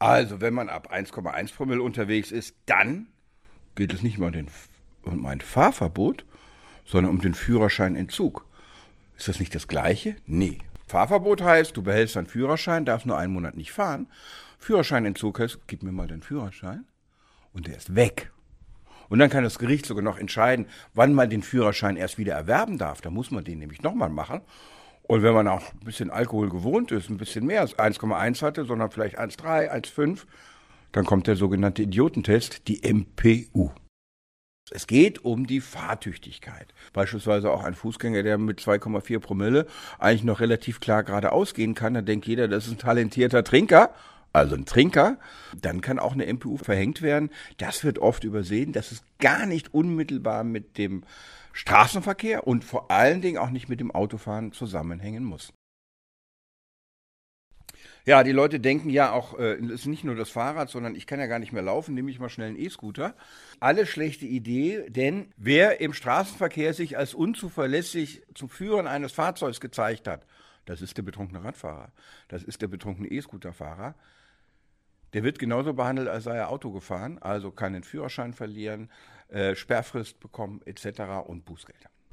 Also, wenn man ab 1,1 Promille unterwegs ist, dann geht es nicht mehr um ein Fahrverbot, sondern um den Führerscheinentzug. Ist das nicht das Gleiche? Nee. Fahrverbot heißt, du behältst deinen Führerschein, darfst nur einen Monat nicht fahren. Führerscheinentzug heißt, gib mir mal deinen Führerschein und der ist weg. Und dann kann das Gericht sogar noch entscheiden, wann man den Führerschein erst wieder erwerben darf. Da muss man den nämlich nochmal machen. Und wenn man auch ein bisschen Alkohol gewohnt ist, ein bisschen mehr als 1,1 hatte, sondern vielleicht 1,3, 1,5, dann kommt der sogenannte Idiotentest, die MPU. Es geht um die Fahrtüchtigkeit. Beispielsweise auch ein Fußgänger, der mit 2,4 Promille eigentlich noch relativ klar geradeaus gehen kann, dann denkt jeder, das ist ein talentierter Trinker, also ein Trinker. Dann kann auch eine MPU verhängt werden. Das wird oft übersehen, dass es gar nicht unmittelbar mit dem Straßenverkehr und vor allen Dingen auch nicht mit dem Autofahren zusammenhängen muss. Ja, die Leute denken ja auch, es ist nicht nur das Fahrrad, sondern ich kann ja gar nicht mehr laufen, nehme ich mal schnell einen E-Scooter. Alle schlechte Idee, denn wer im Straßenverkehr sich als unzuverlässig zum Führen eines Fahrzeugs gezeigt hat, das ist der betrunkene Radfahrer, das ist der betrunkene E-Scooterfahrer. Der wird genauso behandelt, als sei er Auto gefahren, also kann den Führerschein verlieren, Sperrfrist bekommen etc. und Bußgelder.